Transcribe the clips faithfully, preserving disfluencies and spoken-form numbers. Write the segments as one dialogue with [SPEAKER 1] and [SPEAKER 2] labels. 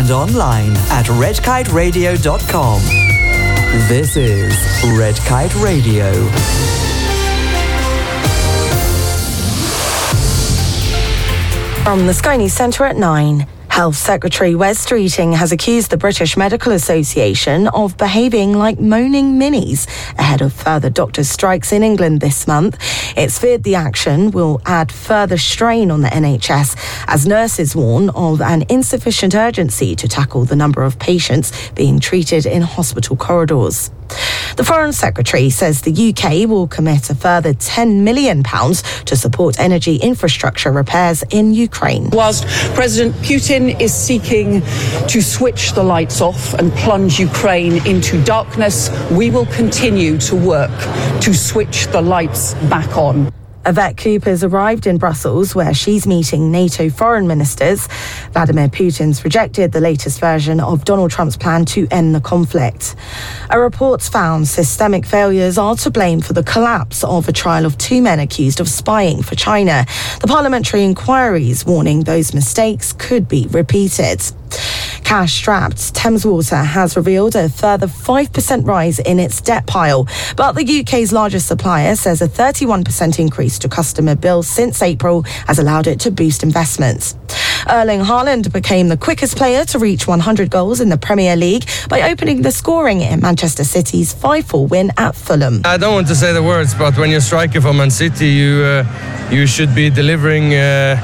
[SPEAKER 1] and online at red kite radio dot com. This is Red Kite Radio.
[SPEAKER 2] From the Sky News Centre at nine. Health Secretary Wes Streeting has accused the British Medical Association of behaving like moaning minis ahead of further doctors' strikes in England this month. It's feared the action will add further strain on the N H S as nurses warn of an insufficient urgency to tackle the number of patients being treated in hospital corridors. The Foreign Secretary says the U K will commit a further ten million pounds to support energy infrastructure repairs in Ukraine.
[SPEAKER 3] Whilst President Putin is seeking to switch the lights off and plunge Ukraine into darkness, we will continue to work to switch the lights back on.
[SPEAKER 2] Yvette Cooper's arrived in Brussels, where she's meeting NATO foreign ministers. Vladimir Putin's rejected the latest version of Donald Trump's plan to end the conflict. A report's found systemic failures are to blame for the collapse of a trial of two men accused of spying for China. The parliamentary inquiries warning those mistakes could be repeated. Cash-strapped Thames Water has revealed a further five percent rise in its debt pile. But the U K's largest supplier says a thirty-one percent increase to customer bills since April has allowed it to boost investments. Erling Haaland became the quickest player to reach one hundred goals in the Premier League by opening the scoring in Manchester City's five four win at Fulham.
[SPEAKER 4] I don't want to say the words, but when you're striker for Man City, you uh, you should be delivering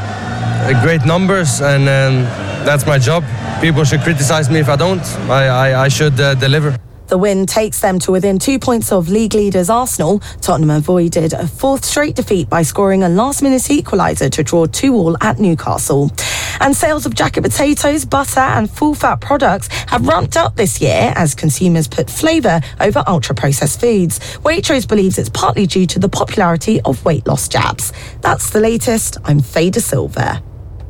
[SPEAKER 4] uh, great numbers, and um, that's my job. People should criticise me if I don't. I, I, I should uh, deliver.
[SPEAKER 2] The win takes them to within two points of league leaders Arsenal. Tottenham avoided a fourth straight defeat by scoring a last-minute equaliser to draw two all at Newcastle. And sales of jacket potatoes, butter and full-fat products have ramped up this year as consumers put flavour over ultra-processed foods. Waitrose believes it's partly due to the popularity of weight loss jabs. That's the latest. I'm Faye De Silva.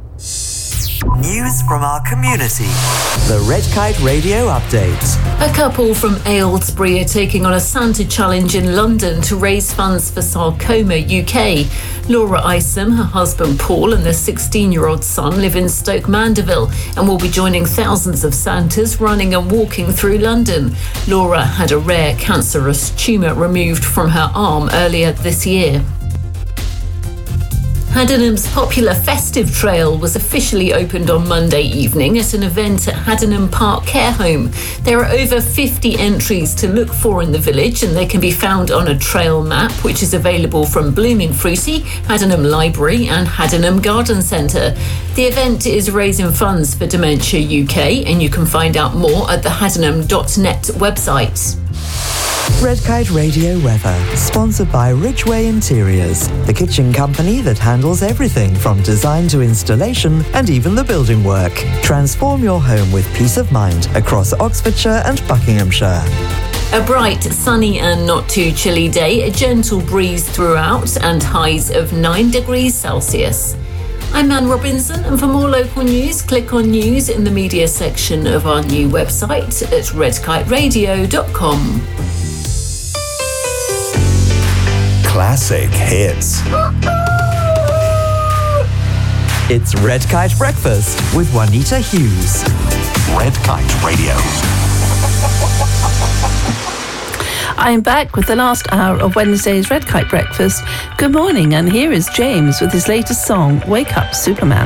[SPEAKER 1] News from our community. The Red Kite Radio Update.
[SPEAKER 5] A couple from Aylesbury are taking on a Santa challenge in London to raise funds for Sarcoma U K. Laura Isom, her husband Paul and their sixteen-year-old son live in Stoke Mandeville and will be joining thousands of Santas running and walking through London. Laura had a rare cancerous tumour removed from her arm earlier this year. Haddenham's popular festive trail was officially opened on Monday evening at an event at Haddenham Park Care Home. There are over fifty entries to look for in the village, and they can be found on a trail map which is available from Blooming Fruity, Haddenham Library and Haddenham Garden Centre. The event is raising funds for Dementia U K, and you can find out more at the haddenham dot net website.
[SPEAKER 1] Red Kite Radio weather, sponsored by Ridgeway Interiors, the kitchen company that handles everything from design to installation and even the building work. Transform your home with peace of mind across Oxfordshire and Buckinghamshire.
[SPEAKER 5] A bright, sunny and not too chilly day, a gentle breeze throughout and highs of nine degrees Celsius. I'm Anne Robinson, and for more local news, click on news in the media section of our new website at red kite radio dot com.
[SPEAKER 1] Classic hits. It's Red Kite Breakfast with Juanita Hughes.
[SPEAKER 6] Red Kite Radio.
[SPEAKER 7] I'm back with the last hour of Wednesday's Red Kite Breakfast. Good morning, and here is James with his latest song, Wake Up Superman.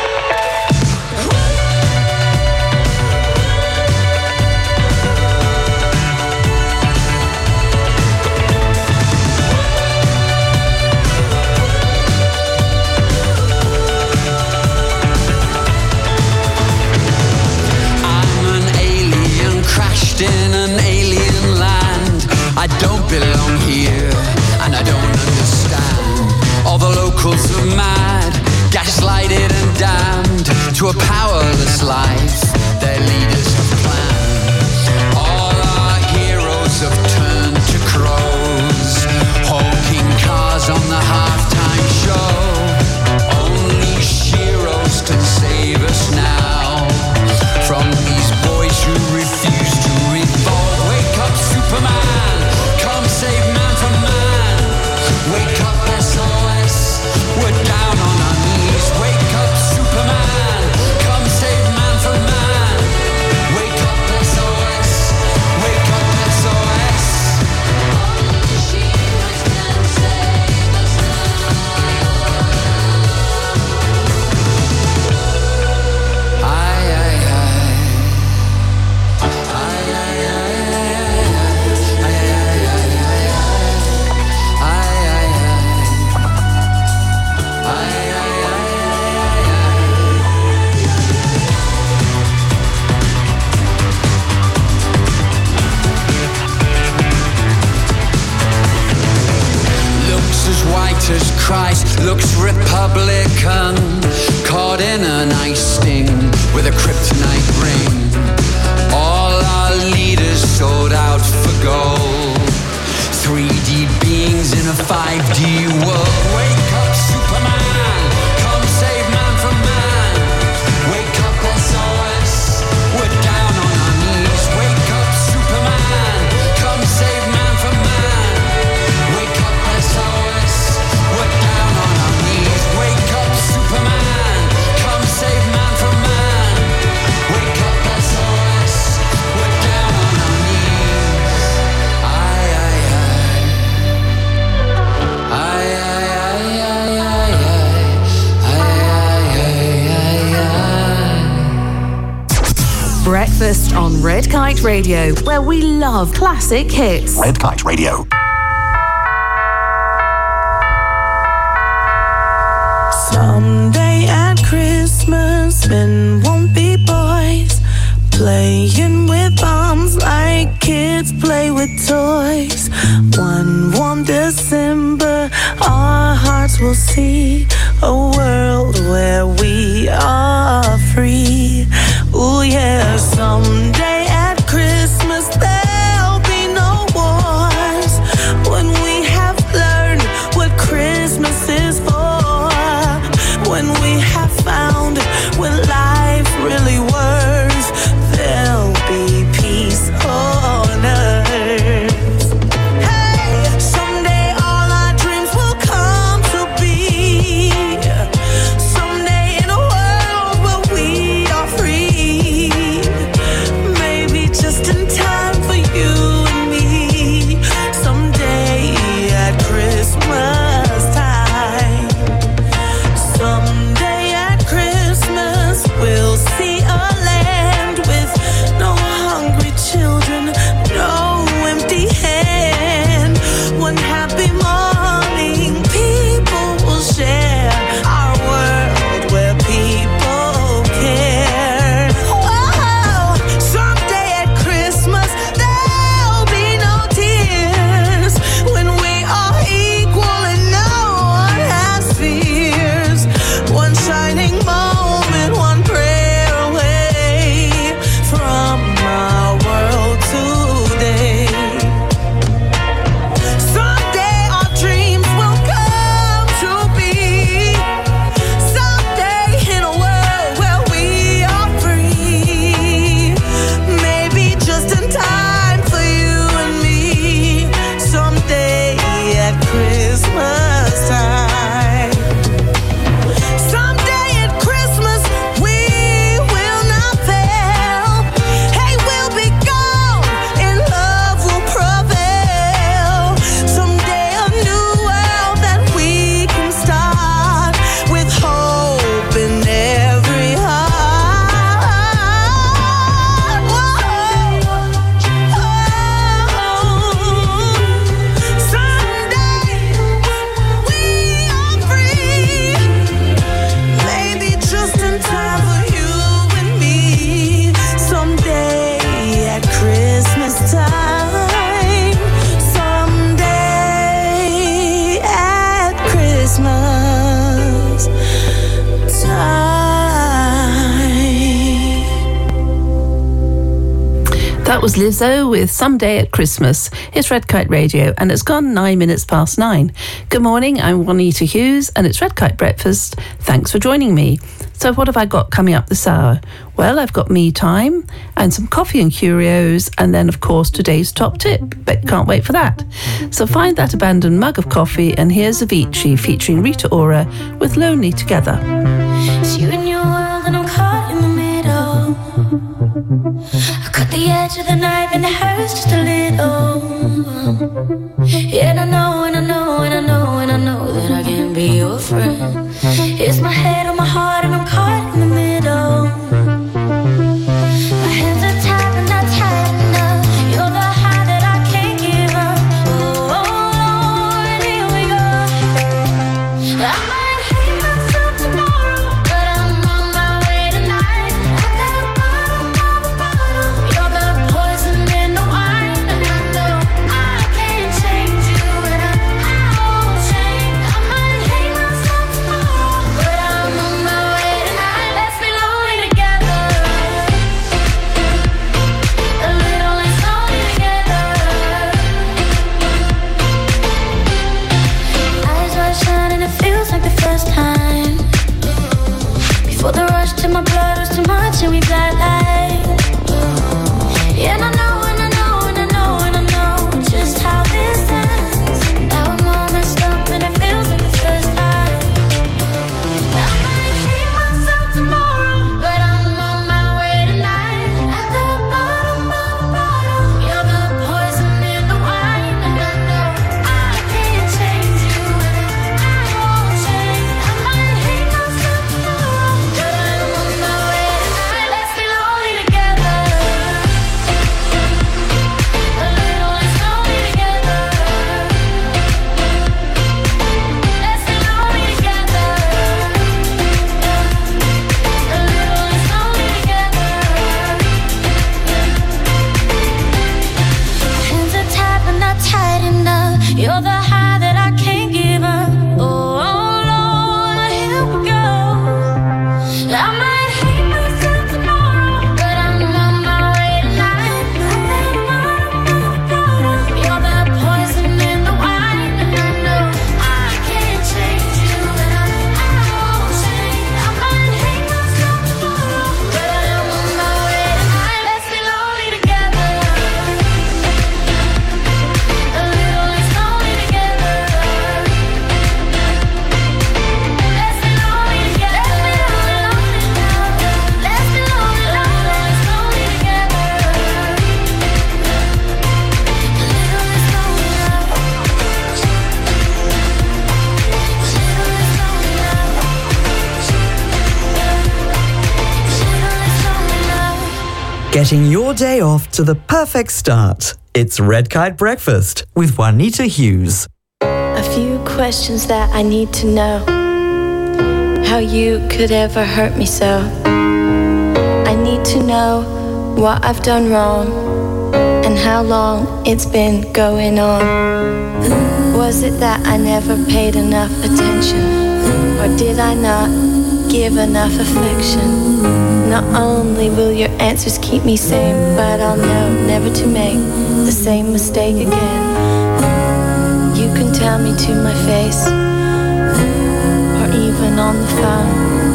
[SPEAKER 8] Are mad, gaslighted and damned to a powerless life. Their leaders have planned. All our heroes have turned to crows, hawking cars on the halftime show. Only sheroes can save us now from these boys who refuse to revolt. Wake up, Superman! Come save man from man! Wake up, S O S! We're down on our knees. Wake up, Superman. Come Christ looks Republican, caught in an ice sting with a kryptonite ring. All our leaders sold out for gold. three D beings in a five D world. Wake up, Superman, come save man from man. Wake up, S O S, we're down on our knees. Wake up, Superman, come save man from man. Wake up, S O S, we're down on our knees. Wake up, Superman, come save man from man. Wake up, S O S, we're down on our knees. Aye, aye, aye. Aye, aye, aye, aye, aye, aye. Aye, aye, aye, aye.
[SPEAKER 9] Breakfast on Red Kite Radio, where we love classic hits.
[SPEAKER 6] Red Kite Radio.
[SPEAKER 10] Someday at Christmas, men won't be boys, playing with bombs like kids play with toys. One warm December, our hearts will see a world where we are free. Ooh yeah, someday at Christmas there'll be no wars, when we have learned what Christmas is for, when we have found what life really worth, there'll be peace on earth. Hey, someday all our dreams will come to be. Someday in a world where we are free. Maybe just in time for you and me. Someday at Christmas time. Someday at Christmas we'll see a land with no hungry children, no empty hand. One happy morning people will share our world where people care. Whoa, someday at Christmas there'll be no tears, when we are equal and no one has fears. One shining moment, one prayer away from our world today. Someday our dreams will come to be. Someday in a world where we are free. Maybe just in time for you and me. Someday at Christmas time. Someday at Christmas we will not fail. Hey, we'll be gone and love will prevail. Someday a new world that we can start, with hope in every heart. Whoa. Someday we are free. Maybe just in time for you and me. Someday at Christmas time. Someday at Christmas time.
[SPEAKER 7] That was Lizzo with Someday at Christmas. It's Red Kite Radio and it's gone nine minutes past nine. Good morning, I'm Juanita Hughes and it's Red Kite Breakfast. Thanks for joining me. So what have I got coming up this hour? Well, I've got me time and some coffee and curios, and then of course today's top tip. Bet can't wait for that. So find that abandoned mug of coffee, and here's Avicii featuring Rita Ora with Lonely Together.
[SPEAKER 11] It's you and your world and I'm caught in the middle. I cut the edge of the knife and it hurts just a little. Yeah, and I know, and I know, and I know, and I know that I can be your friend. It's my head on my heart and I'm caught in the middle. My hands are tied and not tight enough. You're the high that I can't give up. Oh, Lord, here we go. I might hate myself tomorrow, but I'm on my way tonight. I got a bottle of a bottle. You're the poison in the wine, and I know I can't change you, and I, I won't change. I might hate
[SPEAKER 1] Getting your day off to the perfect start. It's Red Kite Breakfast with Juanita Hughes.
[SPEAKER 12] A few questions that I need to know. How you could ever hurt me so. I need to know what I've done wrong and how long it's been going on. Was it that I never paid enough attention? Or did I not give enough affection? Not only will your answers keep me sane, but I'll know never to make the same mistake again. You can tell me to my face, or even on the phone.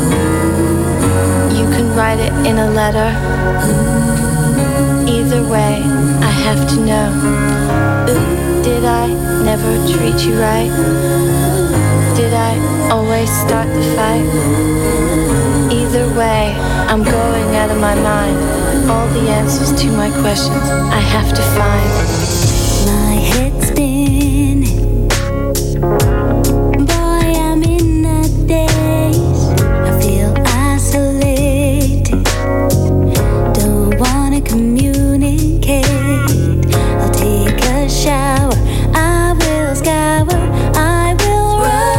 [SPEAKER 12] You can write it in a letter. Either way, I have to know. Did I never treat you right? Did I always start the fight? Either way, I'm going out of my mind. All the answers to my questions I have to find.
[SPEAKER 11] My head's spinning. Boy, I'm in a daze. I feel isolated. Don't wanna communicate. I'll take a shower. I will scour. I will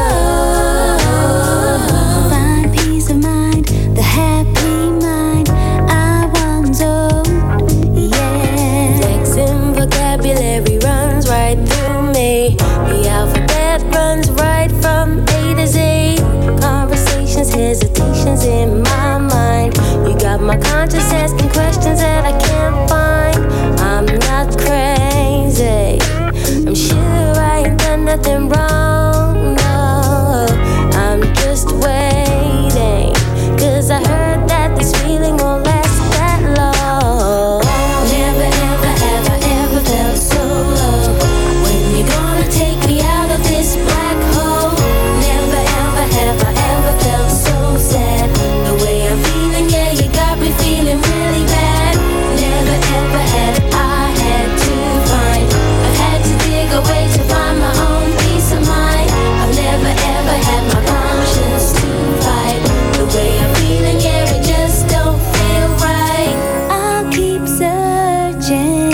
[SPEAKER 11] run. Find peace of mind. The happy mind I once owned. Yeah.
[SPEAKER 13] Flexing vocabulary runs right through me. The alphabet runs right from A to Z. Conversations, hesitations in my mind. You got my conscience asking questions that I can't find. I'm not crazy. I'm sure I ain't done nothing wrong. No, I'm just waiting. Cause I heard that this feeling won't last that long. Never, ever, ever, ever felt so low. When you gonna take me out of this black hole? Never, ever, ever, ever felt so sad. The way I'm feeling, yeah, you got me feeling really bad. Never, ever had I had to find. I've had to dig away to find my own peace of mind. I've never, ever had my conscience to fight. The way I'm feeling, yeah, it just don't feel right.
[SPEAKER 11] I'll keep searching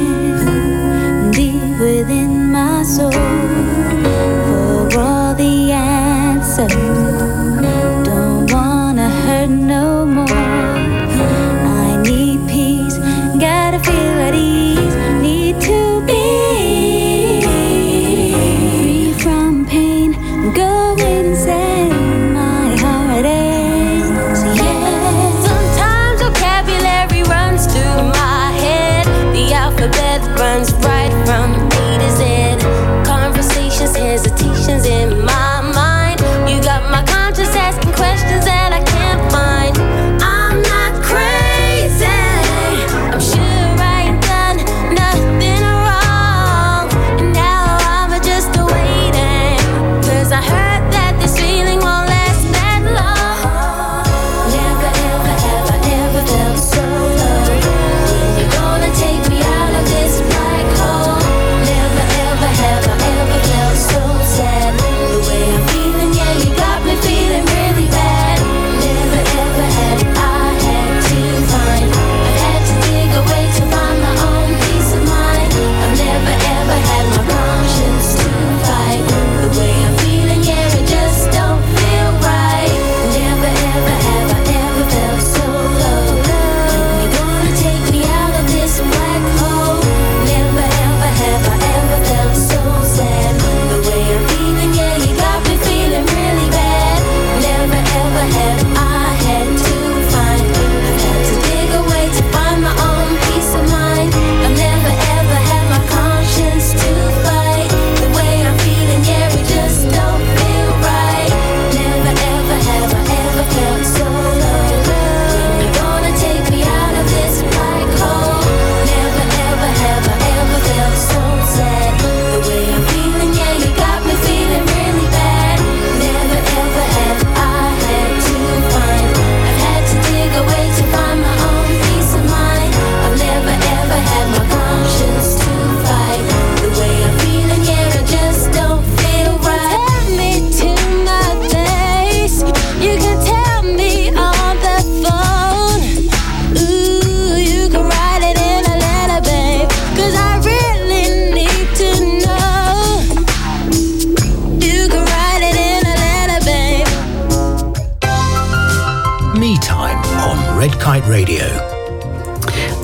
[SPEAKER 11] deep within my soul for all the answers. Don't wanna hurt no more. I need peace, gotta feel at ease. Need to be free from pain. I'm going insane. My heart aches. Yeah.
[SPEAKER 13] Sometimes vocabulary runs through my head. The alphabet runs right from A to Z. Conversations, hesitations in my mind. You got my conscience asking questions that I can't find. I'm not crazy. I'm sure I ain't done nothing wrong. And now I'm just waiting. Cause I heard that this feeling won't last that long. Never, ever, ever, ever felt so low. When you gonna take me out of this black hole?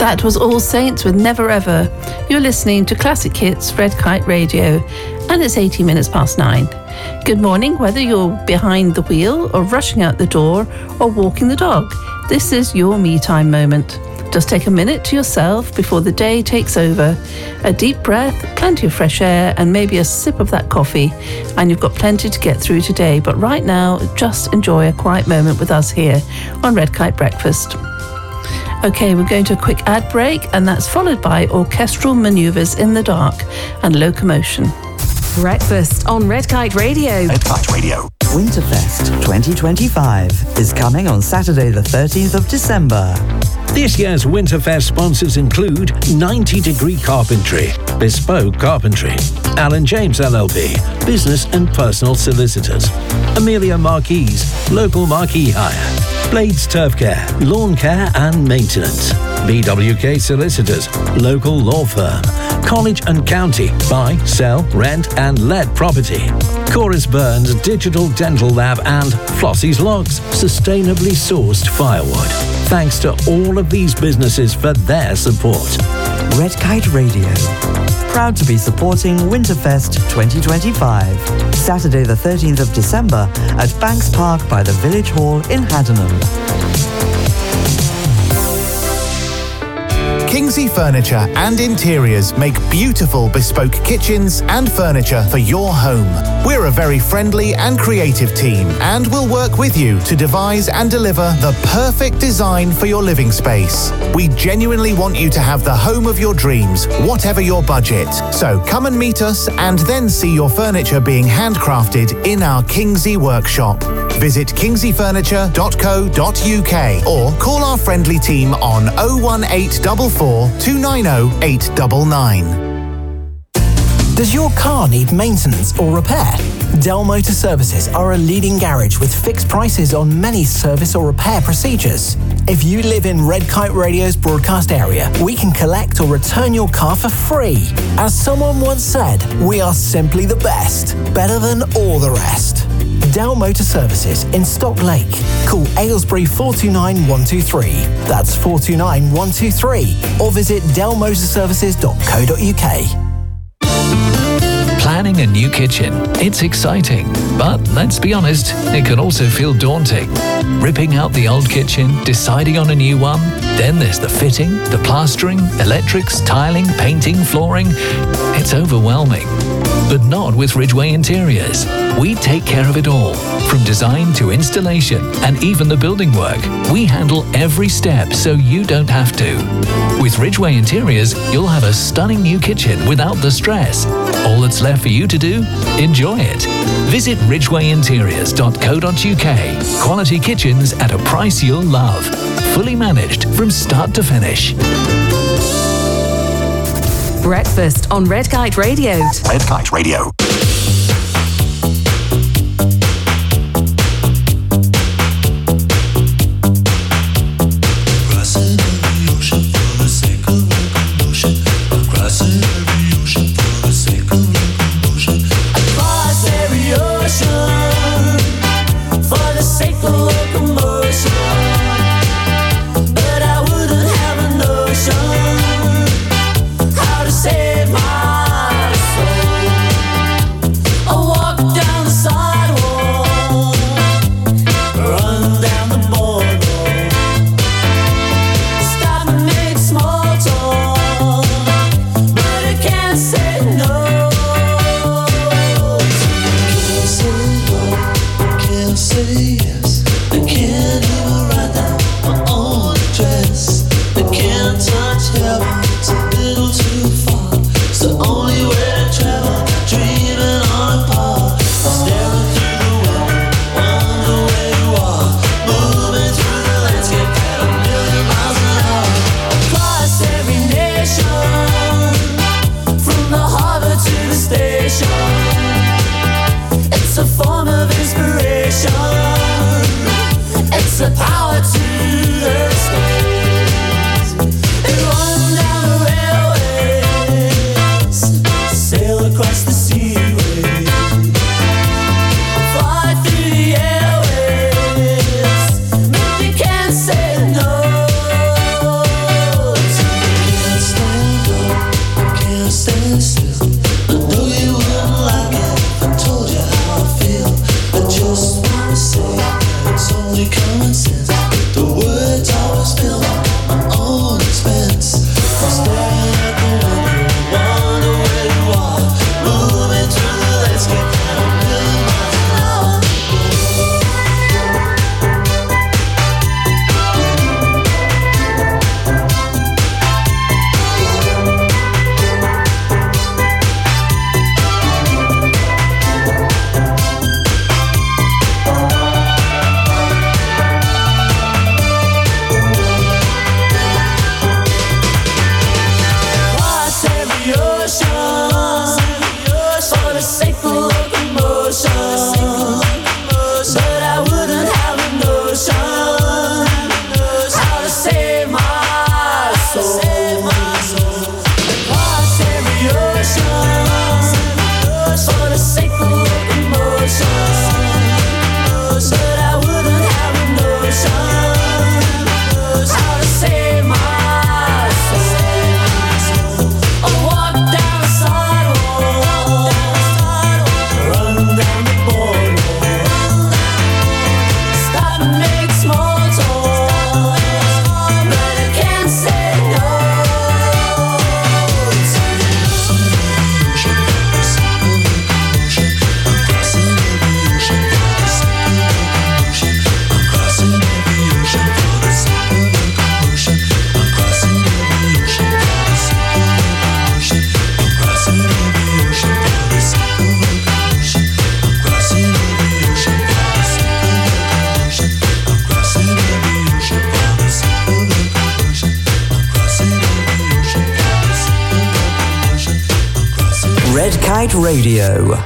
[SPEAKER 7] That was All Saints with Never Ever. You're listening to Classic Hits Red Kite Radio, and it's eighteen minutes past nine. Good morning, whether you're behind the wheel or rushing out the door or walking the dog. This is your me time moment. Just take a minute to yourself before the day takes over. A deep breath, plenty of fresh air, and maybe a sip of that coffee, and you've got plenty to get through today. But right now, just enjoy a quiet moment with us here on Red Kite Breakfast. Okay, we're going to a quick ad break, and that's followed by orchestral manoeuvres in the dark and locomotion.
[SPEAKER 9] Breakfast on Red Kite Radio.
[SPEAKER 6] Red Kite Radio.
[SPEAKER 1] Winterfest twenty twenty-five is coming on Saturday the thirteenth of December.
[SPEAKER 14] This year's Winterfest sponsors include ninety degree Carpentry, Bespoke Carpentry, Alan James L L B, Business and Personal Solicitors, Amelia Marquise, Local Marquee Hire, Blades Turf Care, Lawn Care and Maintenance, B W K Solicitors, Local Law Firm, College and County, Buy, Sell, Rent and Let Property, Chorus Burns Digital Dental Lab and Flossie's Logs, sustainably sourced firewood. Thanks to all of these businesses for their support.
[SPEAKER 1] Red Kite Radio, proud to be supporting Winterfest twenty twenty-five, Saturday the thirteenth of December at Banks Park by the Village Hall in Haddenham.
[SPEAKER 15] Kingsley Furniture and Interiors make beautiful bespoke kitchens and furniture for your home. We're a very friendly and creative team and will work with you to devise and deliver the perfect design for your living space. We genuinely want you to have the home of your dreams, whatever your budget. So come and meet us and then see your furniture being handcrafted in our Kingsley workshop. Visit kingsley furniture dot co dot uk or call our friendly team on oh one eight four four, two nine oh, eight nine nine.
[SPEAKER 16] Does your car need maintenance or repair? Dell Motor Services are a leading garage with fixed prices on many service or repair procedures. If you live in Red Kite Radio's broadcast area, we can collect or return your car for free. As someone once said, we are simply the best, better than all the rest. Dell Motor Services in Stock Lake. Call Aylesbury four two nine, one two three. That's four two nine, one two three. Or visit dell motor services dot co dot uk.
[SPEAKER 17] Planning a new kitchen. It's exciting, but let's be honest, it can also feel daunting. Ripping out the old kitchen, deciding on a new one, then there's the fitting, the plastering, electrics, tiling, painting, flooring. It's overwhelming. But not with Ridgeway Interiors. We take care of it all, from design to installation and even the building work. We handle every step so you don't have to. With Ridgeway Interiors, you'll have a stunning new kitchen without the stress. All that's left for you to do? Enjoy it. Visit ridgeway interiors dot co dot uk. Quality kitchens at a price you'll love. Fully managed from start to finish.
[SPEAKER 9] Breakfast on Red Kite Radio.
[SPEAKER 6] Red Kite Radio.
[SPEAKER 10] Save my soul.
[SPEAKER 1] Red Kite Radio.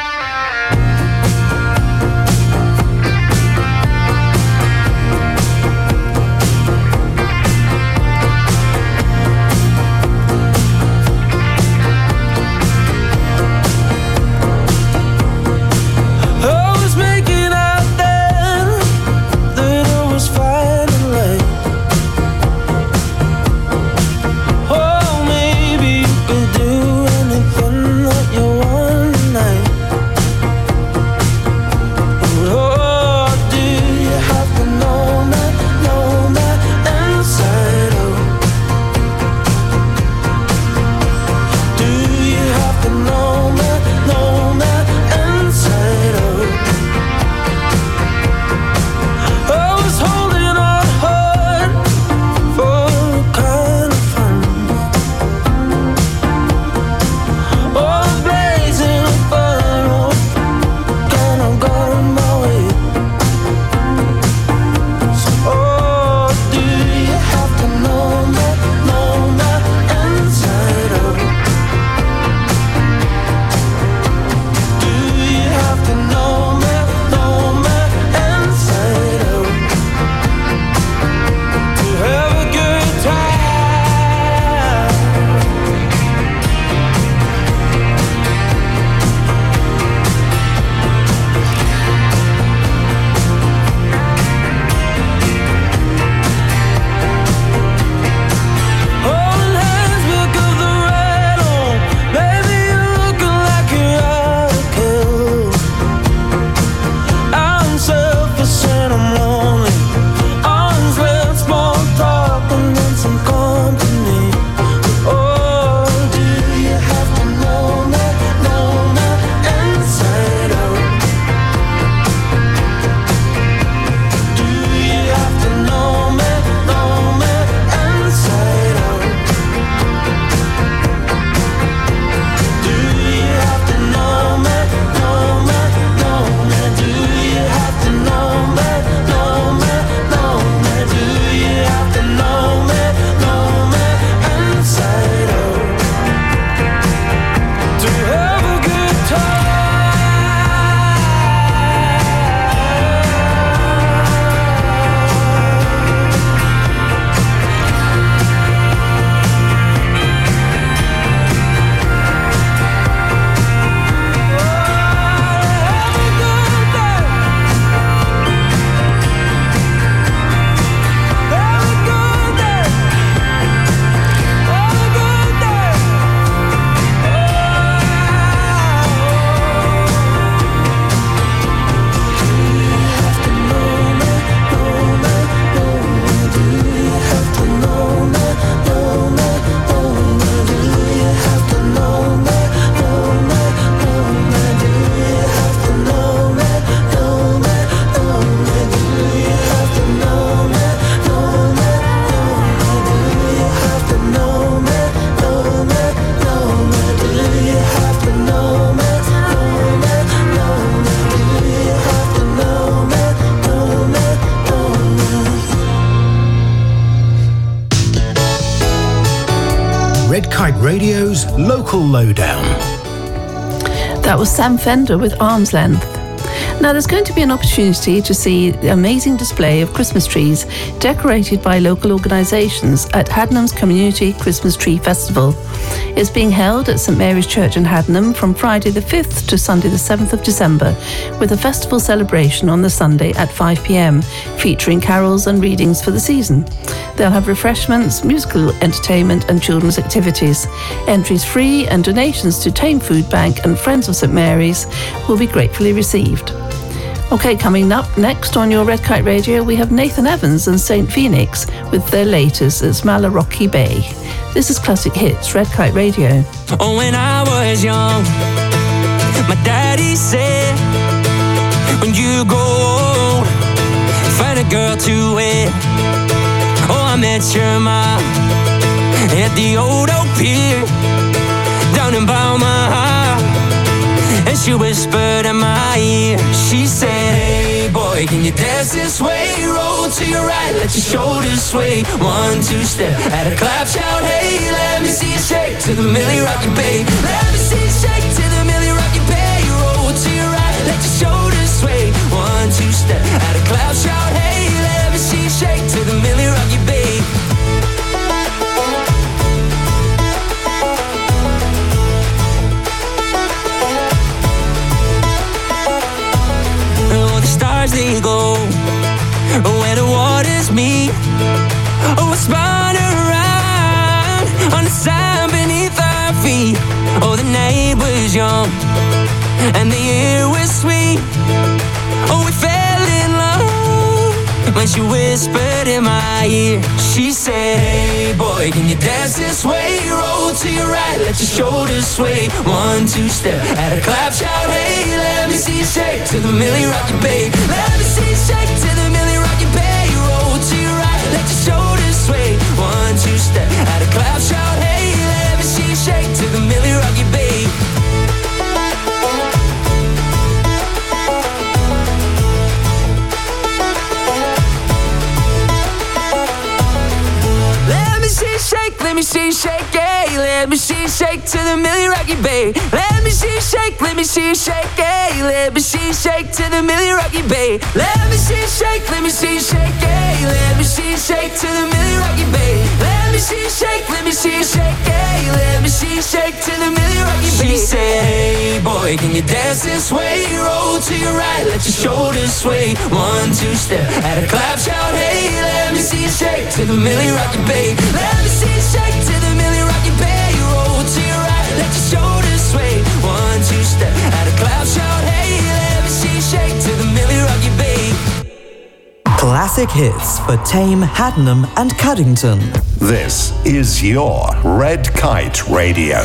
[SPEAKER 14] Red Kite Radio's Local Lowdown.
[SPEAKER 7] That was Sam Fender with Arm's Length. Now, there's going to be an opportunity to see the amazing display of Christmas trees decorated by local organisations at Haddenham's Community Christmas Tree Festival. It's being held at St Mary's Church in Haddenham from Friday the fifth to Sunday the seventh of December, with a festival celebration on the Sunday at five p m, featuring carols and readings for the season. They'll have refreshments, musical entertainment and children's activities. Entries free, and donations to Tame Food Bank and Friends of St Mary's will be gratefully received. Okay, coming up next on your Red Kite Radio, we have Nathan Evans and Saint Phoenix with their latest, It's Malarocky Bay. This is Classic Hits, Red Kite Radio.
[SPEAKER 18] Oh, when I was young, my daddy said, when you grow old, find a girl to wed. Oh, I met your mom at the old oak pier down in Balmaha, and she whispered in my ear. She said, hey boy, can you dance this way? Roll to your right, let your shoulders sway. One, two step, at a clap, shout, hey, let me see you shake to the Millie Rocky Bay. Let me see you shake we go. Where the waters meet, oh, we spun around on the sand beneath our feet. Oh, the night was young and the air was sweet. Oh, we fell in love when she whispered in my ear. She said, hey boy, can you dance this way? Roll to your right, let your shoulders sway. One, two step, at a clap, shout, hey. Let me see you shake to the Millie Rocky Bay. Let me see you shake to the Millie Rocky Bay. Roll to your right, let your shoulders sway. One, two step, at a clap, shout, hey. Let me see you shake to the Millie Rocky Bay. Let me see you shake, hey. Let me see you shake to the Millie Rocky Bay. Let me see you shake, let me see you shake, hey. Let me see you shake to the Millie Rocky Bay. Let me see you shake, let me see you shake, hey. Let me see you shake to the Millie Rocky Bay. Let me see you shake, let me see you shake, hey. Let me see you shake to the Millie Rocky Bay. She said, hey boy, can you dance this way? Roll to your right, let your shoulders sway. One, two step, at a clap, shout, hey. Let me see you shake to the Millie Rocky Bay. Let me see you shake to the Millie Rocky Bay. Roll to your right, let your shoulders sway. One, two step, at a clap, shout, hey. Let me see you shake to the Millie Rocky Bay.
[SPEAKER 1] Classic hits for Tame, Haddenham and Cuddington.
[SPEAKER 6] This is your Red Kite Radio.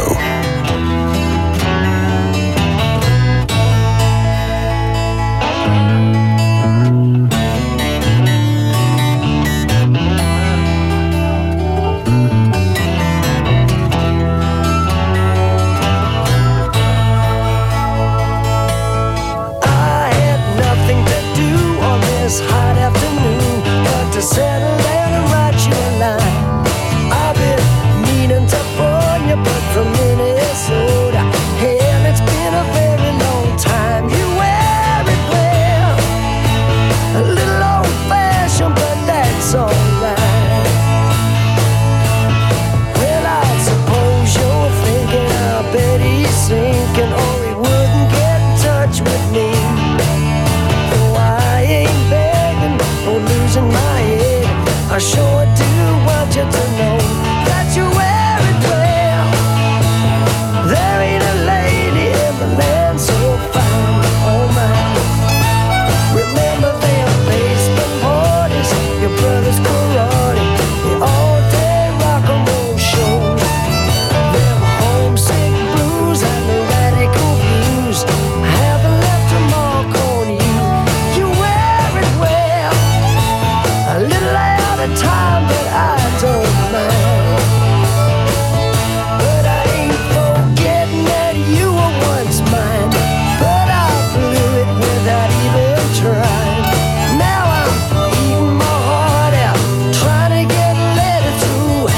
[SPEAKER 19] To settle down and write you a line. I've been meaning to phone you, but from Minnesota. Hell, it's been a very long time. You wear it well, a little old-fashioned, but that's alright. Well, I suppose you're thinking, I bet he's sinking, or he wouldn't get in touch with me. Though I ain't begging or losing my I sure do want you to know that you wear it well. There ain't a lady in the land so fine, oh my. Remember them baseball parties, your brother's karate, the all-day rock and roll shows, them homesick blues and the radical views haven't left a mark on you. You wear it well, a little time that I don't mind, but I ain't forgetting that you were once mine. But I blew it without even trying. Now I'm eating my heart out, trying to get a letter through.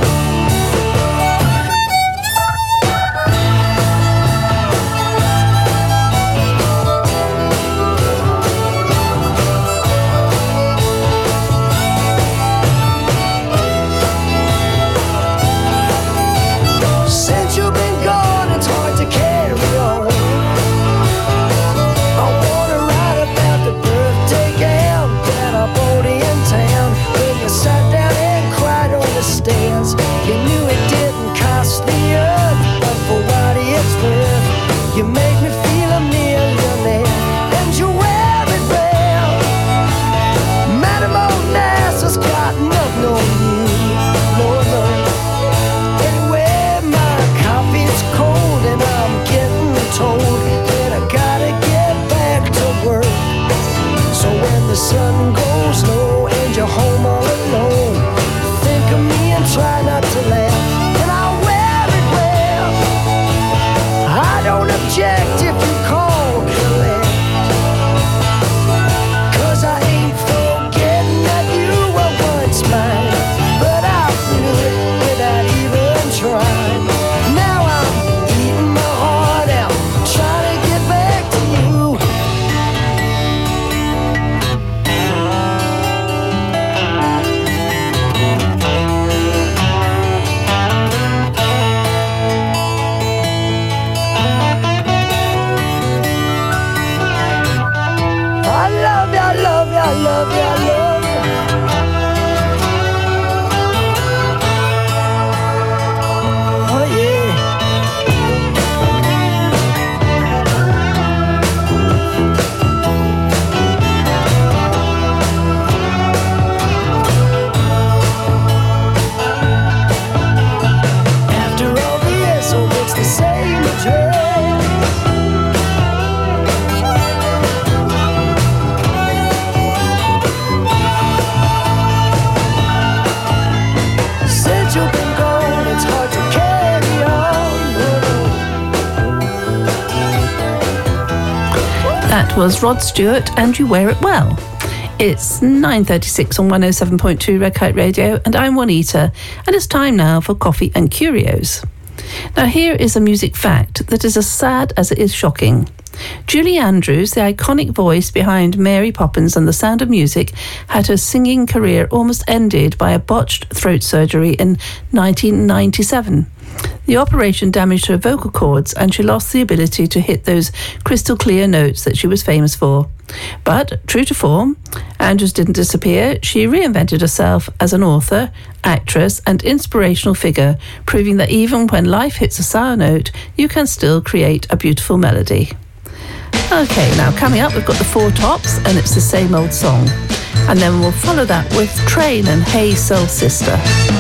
[SPEAKER 19] You knew it didn't cost the earth, but for what it's worth, you make me feel a millionaire, and you wear it well. Madam Onassis got nothing on you, no, no. Anyway, my coffee's cold and I'm getting told that I gotta get back to work. So when the sun goes low and you're home all alone, think of me and try not to laugh.
[SPEAKER 7] That was Rod Stewart and You Wear It Well. It's nine thirty-six on one oh seven point two Red Kite Radio, and I'm Juanita, and it's time now for Coffee and Curios. Now here is a music fact that is as sad as it is shocking. Julie Andrews, the iconic voice behind Mary Poppins and The Sound of Music, had her singing career almost ended by a botched throat surgery in nineteen ninety-seven. The operation damaged her vocal cords and she lost the ability to hit those crystal clear notes that she was famous for. But, true to form, Andrews didn't disappear. She reinvented herself as an author, actress and inspirational figure, proving that even when life hits a sour note, you can still create a beautiful melody. Okay, now coming up, we've got the Four Tops, and it's the same old song. And then we'll follow that with Train and Hey Soul Sister.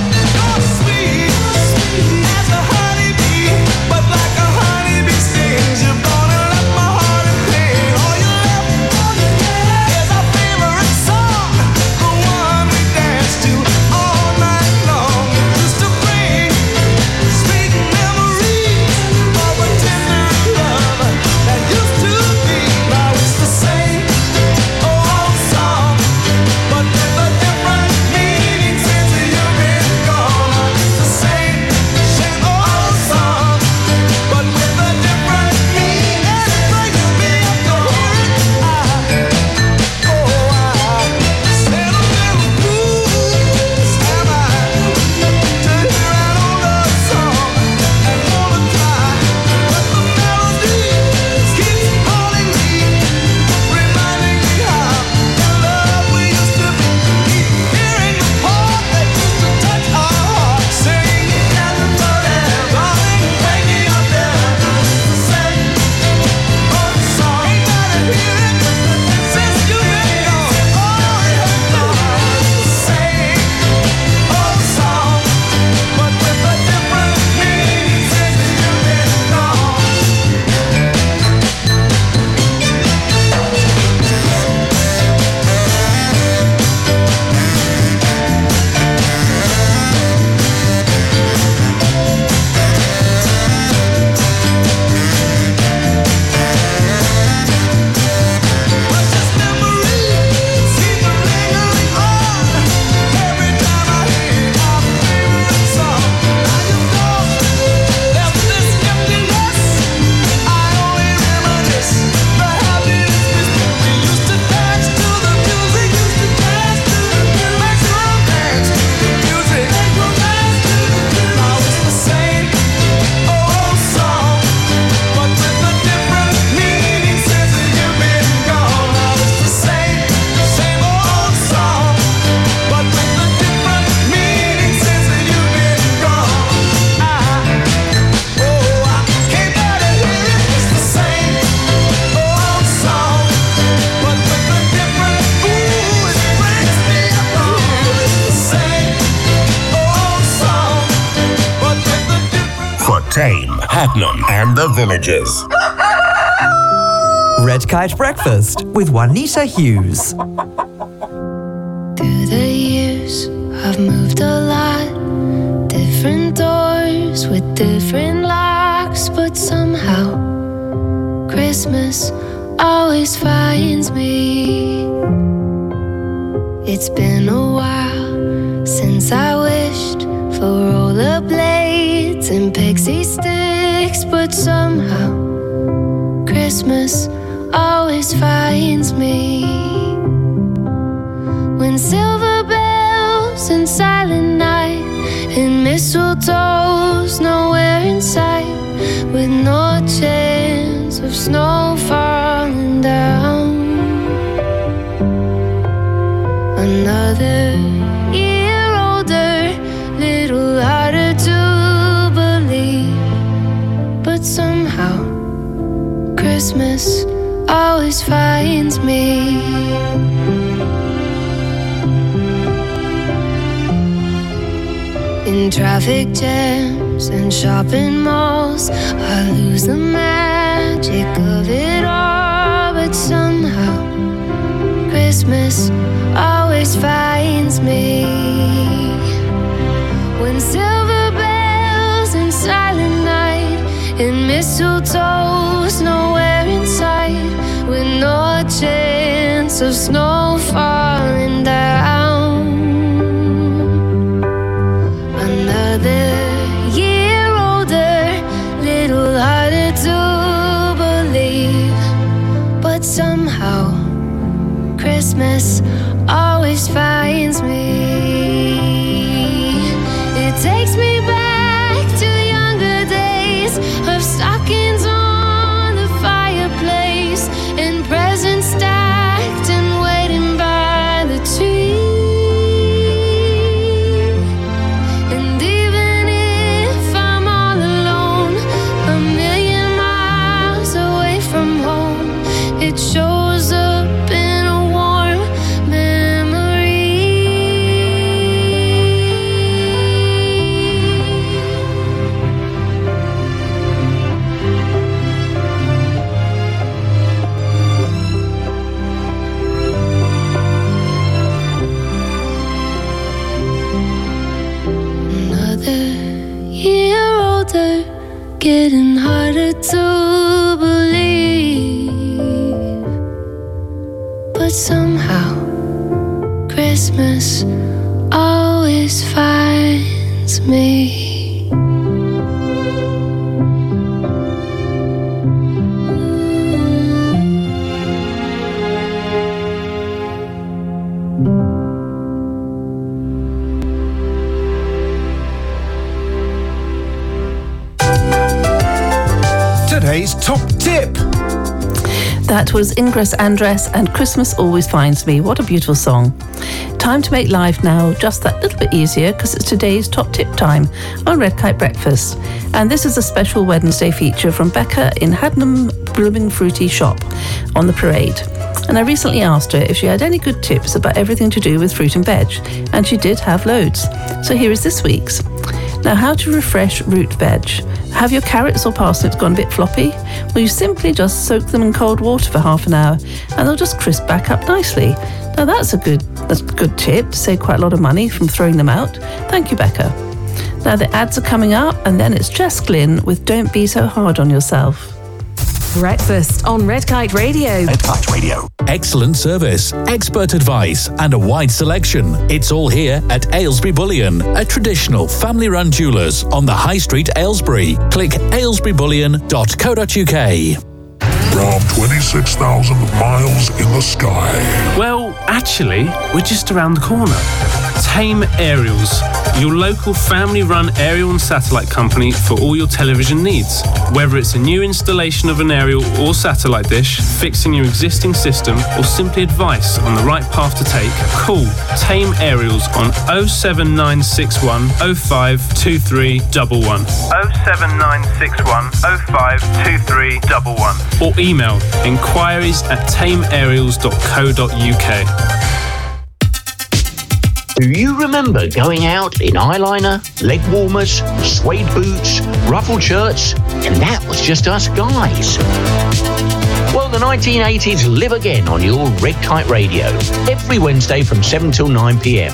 [SPEAKER 6] Tame, Hadnam and the Villagers.
[SPEAKER 1] Red Kite Breakfast with Juanita Hughes.
[SPEAKER 13] Through the years, I've moved a lot. Different doors with different locks, but somehow Christmas always finds me. It's been a while since I wished for rollerblades and pixie sticks, but somehow Christmas always finds me. When silver bells and silent night and mistletoe's nowhere in sight, with no chance of snow falling down. Another year older, little harder to believe, but somehow Christmas always finds me. In traffic jams and shopping malls, I lose the magic of it all, but somehow Christmas always finds me. When silver bells and silent night and mistletoe's nowhere in sight, with no
[SPEAKER 11] flakes of snow falling down. Another year older, little harder to believe, but somehow Christmas always finds me. It takes me back to younger days of stockings on the fireplace and presents stacked and waiting by the tree. And even if I'm all alone, a million miles away from home, it shows up in a warm memory. Another year older, getting harder to believe, but somehow Christmas always finds me.
[SPEAKER 14] Today's top tip.
[SPEAKER 7] That was Ingress Andress and Christmas Always Finds Me. What a beautiful song. Time to make life now just that little bit easier because it's today's top tip time on Red Kite Breakfast. And this is a special Wednesday feature from Becca in Hadnam Blooming Fruity Shop on the Parade. And I recently asked her if she had any good tips about everything to do with fruit and veg, and she did have loads. So here is this week's. Now, how to refresh root veg. Have your carrots or parsnips gone a bit floppy? Well, you simply just soak them in cold water for half an hour and they'll just crisp back up nicely. Now, that's a good that's a good tip to save quite a lot of money from throwing them out. Thank you, Becca. Now, the ads are coming up and then it's Jess Glynn with Don't Be So Hard on Yourself.
[SPEAKER 9] Breakfast on Red Kite Radio.
[SPEAKER 6] Red Kite Radio.
[SPEAKER 20] Excellent service, expert advice, and a wide selection. It's all here at Aylesbury Bullion, a traditional family-run jewellers on the High Street, Aylesbury. Click aylesbury bullion dot co dot uk.
[SPEAKER 21] From twenty-six thousand miles in the sky.
[SPEAKER 22] Well, actually, we're just around the corner. Tame Aerials, your local family-run aerial and satellite company for all your television needs. Whether it's a new installation of an aerial or satellite dish, fixing your existing system, or simply advice on the right path to take, call Tame Aerials on oh seven nine six one oh five two three one one.
[SPEAKER 23] oh seven nine six one oh five two three one one.
[SPEAKER 22] Or email inquiries at tame aerials dot co dot uk.
[SPEAKER 24] Do you remember going out in eyeliner, leg warmers, suede boots, ruffled shirts, and that was just us guys? Well, the nineteen eighties live again on your Red Kite Radio, every Wednesday from seven till nine p.m.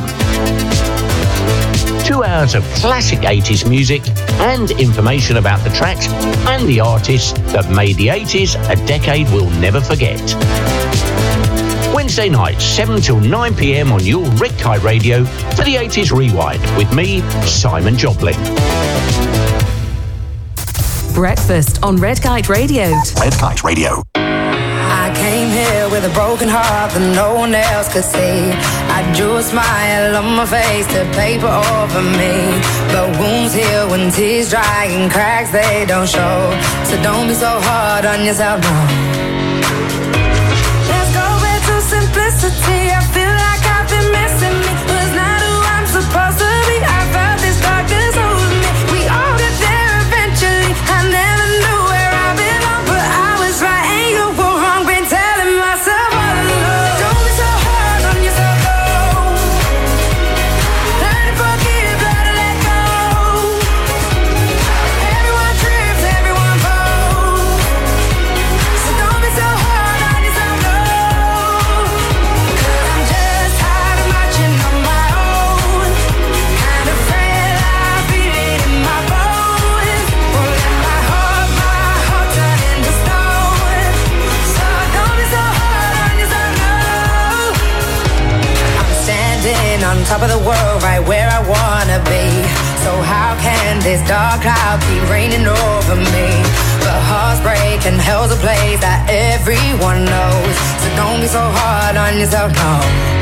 [SPEAKER 24] Two hours of classic eighties music and information about the tracks and the artists that made the eighties a decade we'll never forget. Wednesday nights, seven till nine p.m. on your Red Kite Radio for the eighties Rewind with me, Simon Joplin.
[SPEAKER 9] Breakfast on Red Kite Radio.
[SPEAKER 6] Red Kite Radio.
[SPEAKER 25] I came here with a broken heart that no one else could see. I drew a smile on my face to paper over me. But wounds heal when tears dry and cracks they don't show. So don't be so hard on yourself, no. Let's go back to simplicity. I feel like I've been missing me. Was not who I'm supposed to be. I felt this darkness over me. We all get there eventually. I never knew where I belong, but I was right and you were wrong. Been telling myself all along. Don't be so hard on yourself, though. Learn to forgive, learn to let go. Everyone trips, everyone falls. So don't be so So how can this dark cloud keep raining over me? But hearts break and hell's a place that everyone knows. So don't be so hard on yourself, no.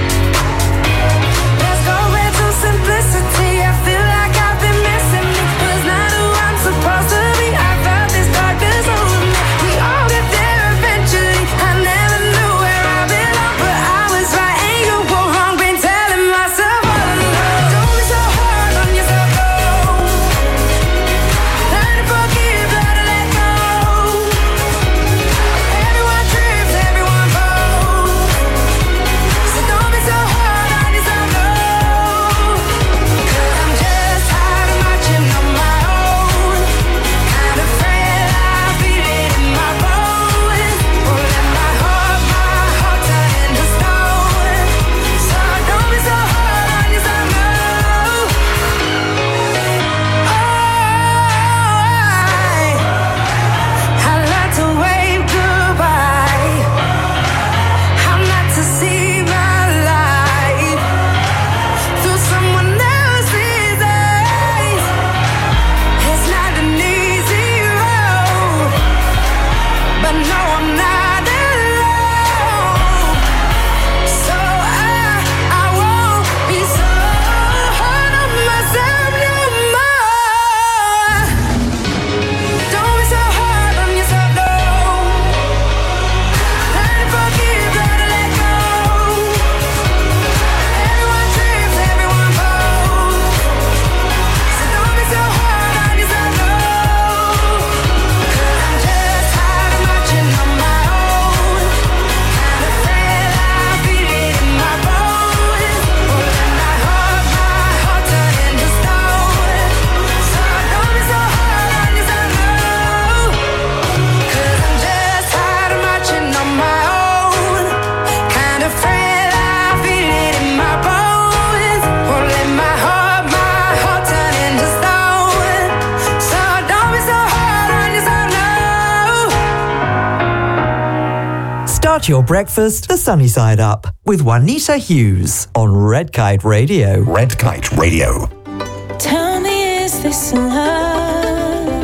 [SPEAKER 25] Let's go back to simplicity. I feel like I've been missing me. Was not who I'm supposed to be. I felt this darkness over me. We all get there eventually. I never knew where I belong, but I was right and you were wrong. Been telling myself all along. Don't be so hard on yourself, no. Learn to forgive, learn to let go. Everyone trips, everyone falls. So don't be so hard on yourself, no. 'Cause I'm just tired of marching on my own. Kind of afraid I feel it in my bones. Won't let my heart, my heart turn into stone. So don't be so hard on yourself, no. I like to wave goodbye. I'm not to see my life through someone else's eyes. It's not an easy road, but no, I'm not alone. So I, I won't be so hard on myself no more. Don't be so hard on yourself, no. Learn to forgive, learn to let go. Everyone trips, everyone falls. So don't be so hard on yourself, no. 'Cause I'm just tired of marching on my own. Kind of afraid I feel it in my bones. Won't let my heart, my heart turn into stone. So don't be so hard on yourself, no. 'Cause I'm just tired of marching on my own. Kind of afraid I feel it in my bones. Won't let my heart, my heart turn into stone. So don't be so hard on yourself, no.
[SPEAKER 1] Start your breakfast the sunny side up with Juanita Hughes on Red Kite Radio.
[SPEAKER 6] Red Kite Radio.
[SPEAKER 11] Tell me, is this love?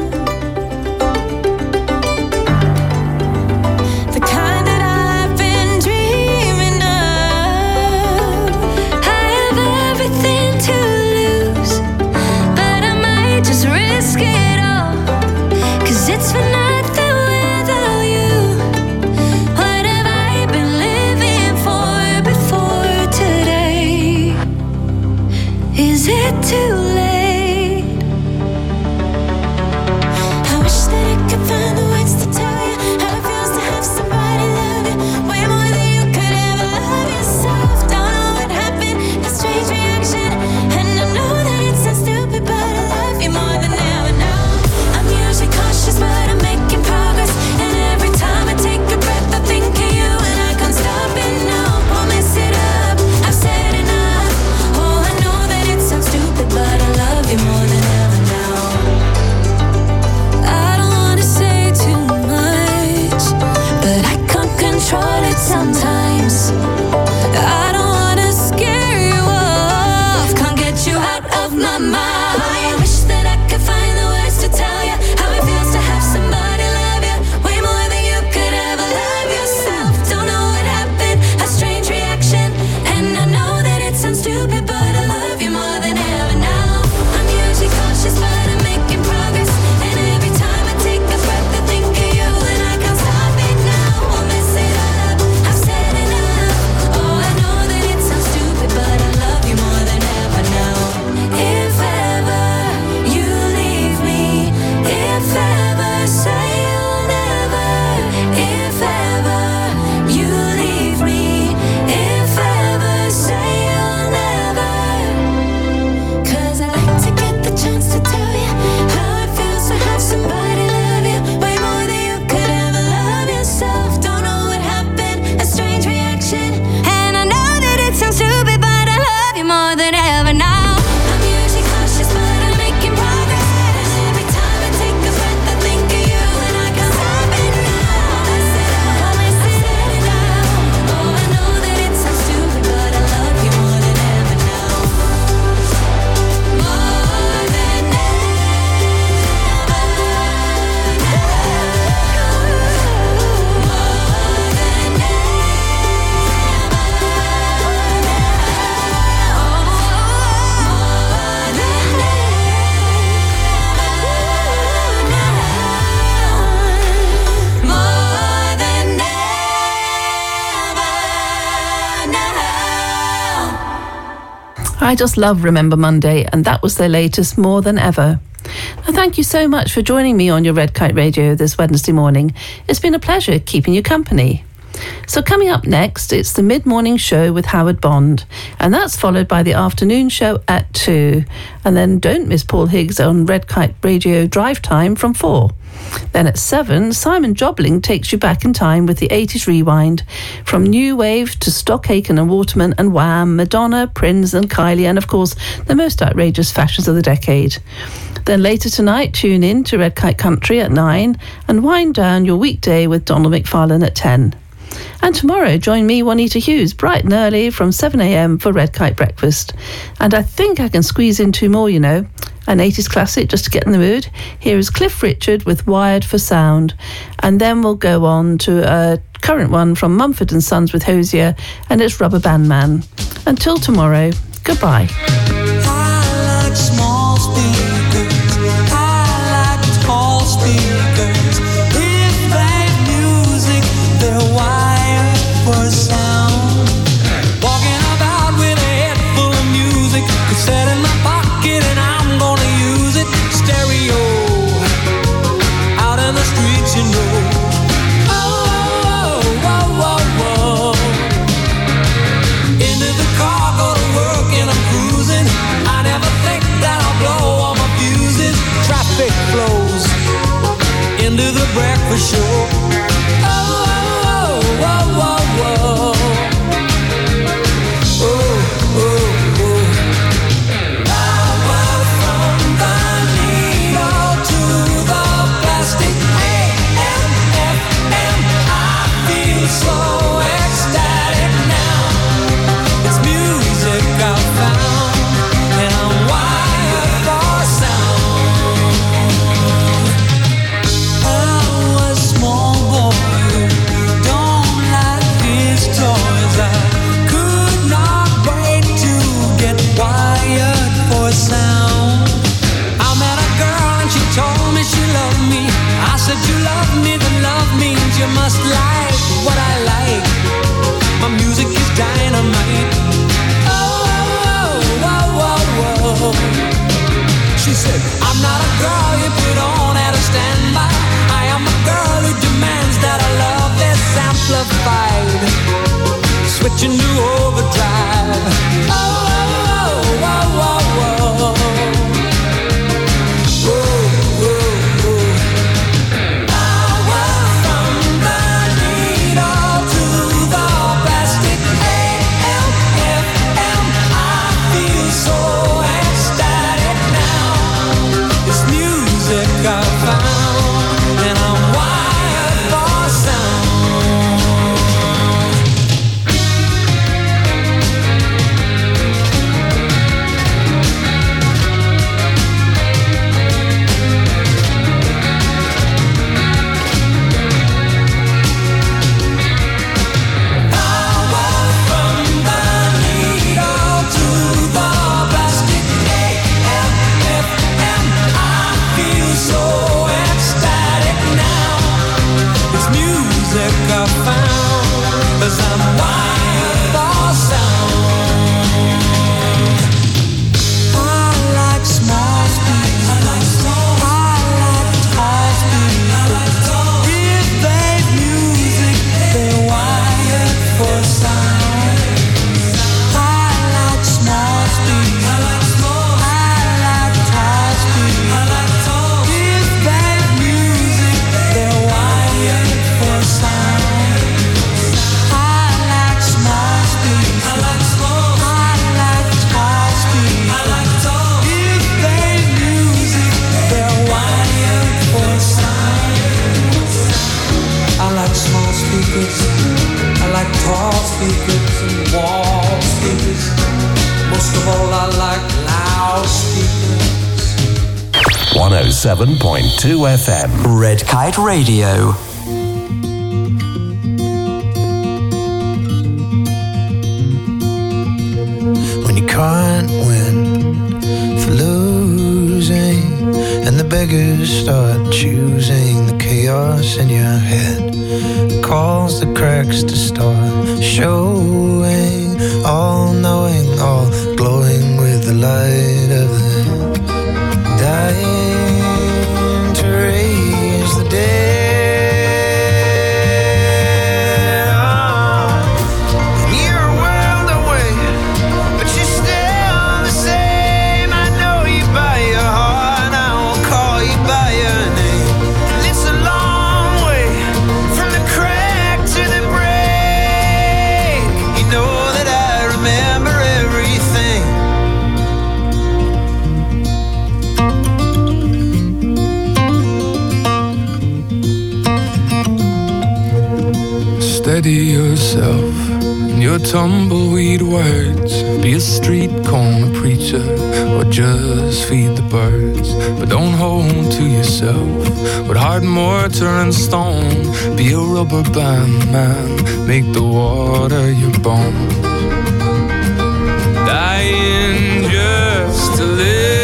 [SPEAKER 11] The kind that I've been dreaming of. I have everything to lose, but I might just risk it all. 'Cause it's for nothing without you. What have I been living for before today? Is it too late?
[SPEAKER 7] I just love Remember Monday, and that was their latest, More Than Ever. Now, thank you so much for joining me on your Red Kite Radio this Wednesday morning. It's been a pleasure keeping you company. So coming up next, it's the mid-morning show with Howard Bond, and that's followed by the afternoon show at two. And then don't miss Paul Higgs on Red Kite Radio Drive Time from four. Then at seven, Simon Jobling takes you back in time with the eighties rewind, from New Wave to Stock Aitken and Waterman and Wham, Madonna, Prince and Kylie, and of course the most outrageous fashions of the decade. Then later tonight, tune in to Red Kite Country at nine and wind down your weekday with Donald McFarlane at ten. And tomorrow, join me, Juanita Hughes, bright and early from seven a.m. for Red Kite Breakfast. And I think I can squeeze in two more, you know. An eighties classic just to get in the mood. Here is Cliff Richard with Wired for Sound. And then we'll go on to a current one from Mumford and Sons with Hosier, and it's Rubber Band Man. Until tomorrow, goodbye.
[SPEAKER 10] I like small speakers. I like tall speakers. If they music, they're wired for sound. Walking about with a head full of music, set in my pocket and I'm gonna use it. Stereo out in the streets, you know. Oh, oh, oh, oh, oh. Into the car, go to work and I'm cruising. I never think that I'll blow all my fuses. Traffic flows into the breakfast show. Oh, oh, oh, oh, oh, oh. Oh, oh. So ecstatic now. It's music I found, and I'm wired for sound. I was a small boy who don't like his toys. I could not wait to get wired for sound. I met a girl and she told me she loved me. I said, you love me, then love means you must like what I like. My music is dynamite. Oh, oh, oh, oh, oh. She said, I'm not a girl you put on at a standby. I am a girl who demands that I love this amplified, switching to overdrive. Oh, oh, oh, oh, oh.
[SPEAKER 6] one oh seven point two F M.
[SPEAKER 1] Red Kite Radio.
[SPEAKER 2] When you can't win for losing, and the the beggars start choosing the chaos in your head. Calls the cracks to start showing, all knowing, all glowing with the light of the dying to raise the dead.
[SPEAKER 3] Steady yourself in your tumbleweed words. Be a street corner preacher or just feed the birds. But don't hold to yourself with heart, mortar and stone. Be a rubber band man, make the water your bones. Dying just to live.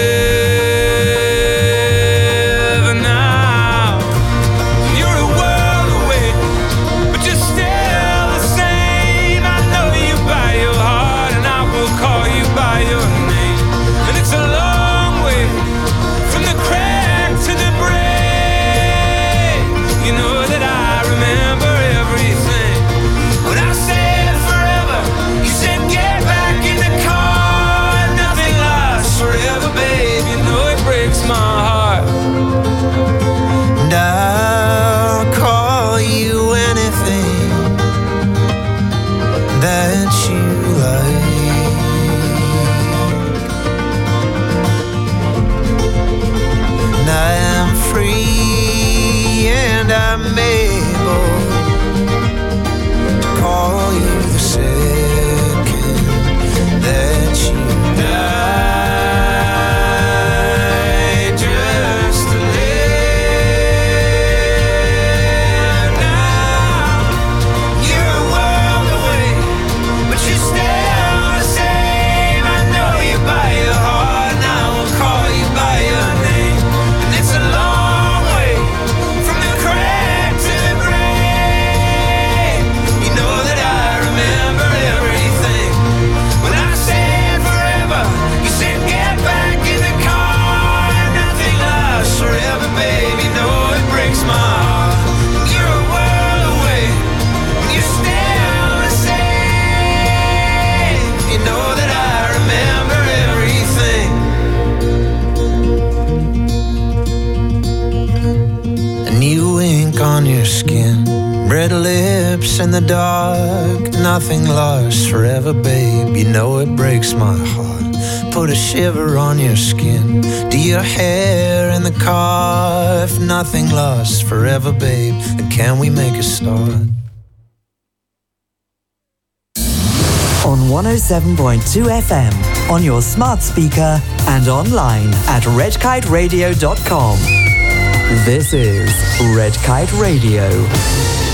[SPEAKER 2] Red lips in the dark, nothing lasts forever, babe. You know it breaks my heart. Put a shiver on your skin. Do your hair in the car. If nothing lasts forever, babe, then can we make a start?
[SPEAKER 1] On one oh seven point two F M, on your smart speaker and online at red kite radio dot com. This is Red Kite Radio.